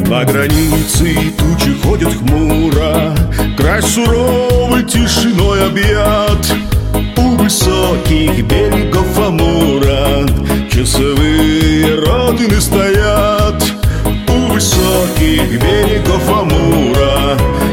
На границе тучи ходят хмуро, край суровой тишиной объят. У высоких берегов Амура часовые родины стоят. У высоких берегов Амура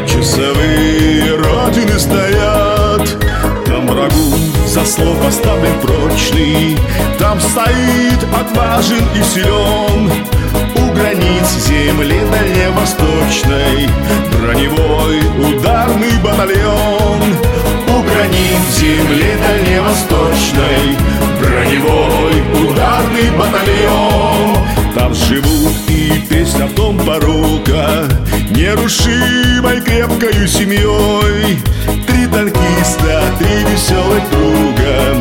часовые родины стоят. Там врагу заслон поставлен прочный, там стоит отважен и силен. У границ земли дальневосточной броневой ударный батальон. У границ земли дальневосточной броневой ударный батальон. Там живут и песня в том порока, нерушимой крепкою семьей. 3 танкиста, 3 веселых друга,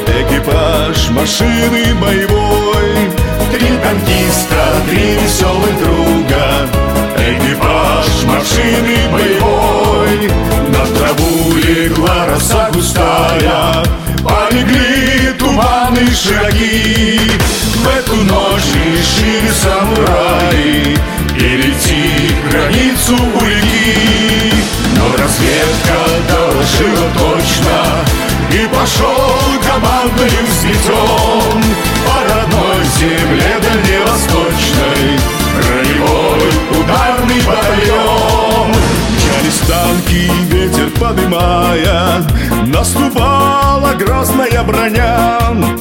экипаж машины боевой. 3 танкиста, 3 веселых друга, экипаж машины боевой. На траву легла роса густая, полегли туманы широки. В эту ночь решили самураи перейти границу у реки. Но разведка доложила точно, и пошел командным взлетом по родной земле дальневосточной броневой ударный батальон. Мчались танки, ветер подымая, наступала грозная броня.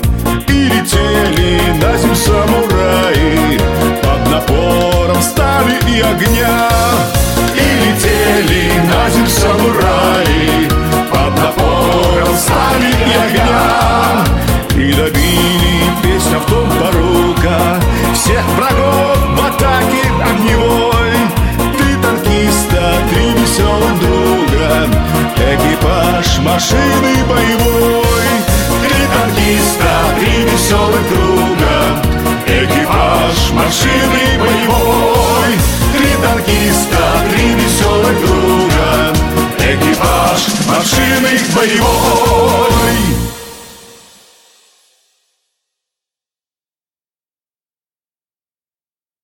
И летели на землю самураи под напором стали и огня. И летели на землю самураи под напором стали и огня. И добили песня в том порока всех врагов в атаке огневой. 3 танкиста, 3 веселых друга, экипаж машины боевой. 3 танкиста, 3 веселых друга, экипаж машины боевой. 3 танкиста, 3 веселых друга, экипаж машины боевой.